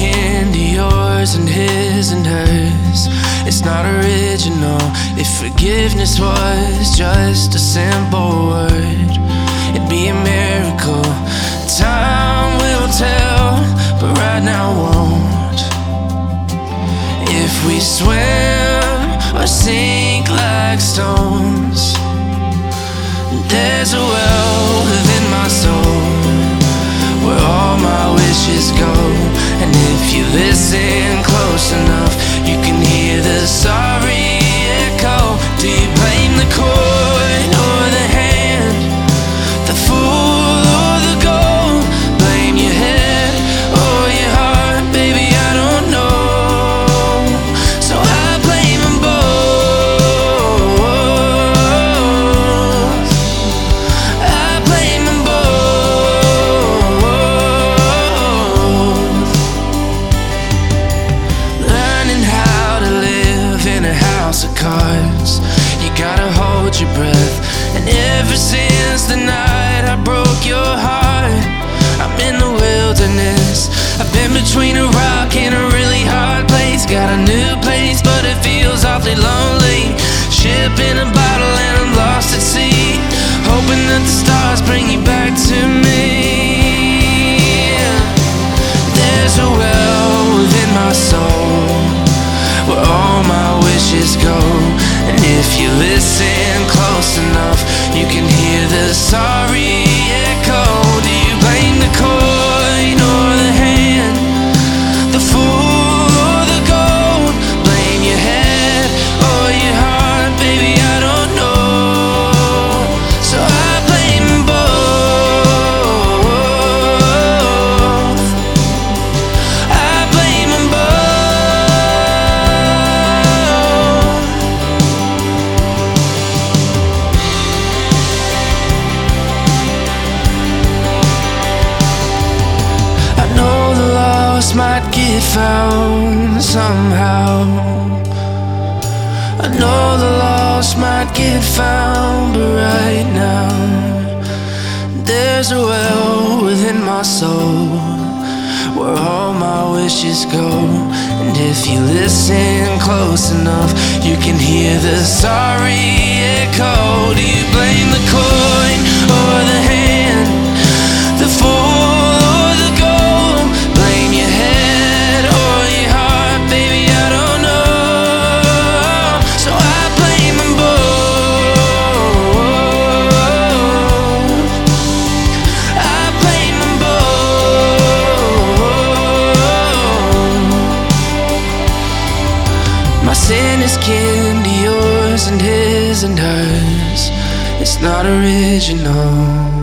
kin to yours and his and hers. It's not original. If forgiveness was just a simple word, it'd be a miracle. Time will tell, but right now won't. If we swim or sink like stones, there's a well within my soul where all my wishes go. And if you listen close enough, you can hear the sorry echo. Do you blame the coin or the hand, the fool or the gold? Blame your head or your heart, baby, I don't know. So I blame them both. I blame them both. Learning how to live in a house of cards, you gotta hold your breath. And ever since the night I broke your heart, I'm in the wilderness. I've been between a rock and a really hard place. Got a new place, but it feels awfully lonely. Ship in a bottle and I'm lost at sea, hoping that the stars bring you back to me. There's a well within my soul where all my wishes go. And if you listen close enough, you can hear the sorry echo. Do you blame the coin or the hand, the fool or the gold? Blame your head or your heart, baby, I don't know. So I blame them both. I blame them both. I know the lost might get found somehow. I know the lost might get found, but right now there's a well within my soul where all my wishes go. And if you listen close enough, you can hear the sorry echo. Do you blame the coin or the hand, the fool or the gold? Blame your head or your heart, baby, I don't know. So I blame them both. I blame them both. My sin is kin to yours and his and hers. It's not original.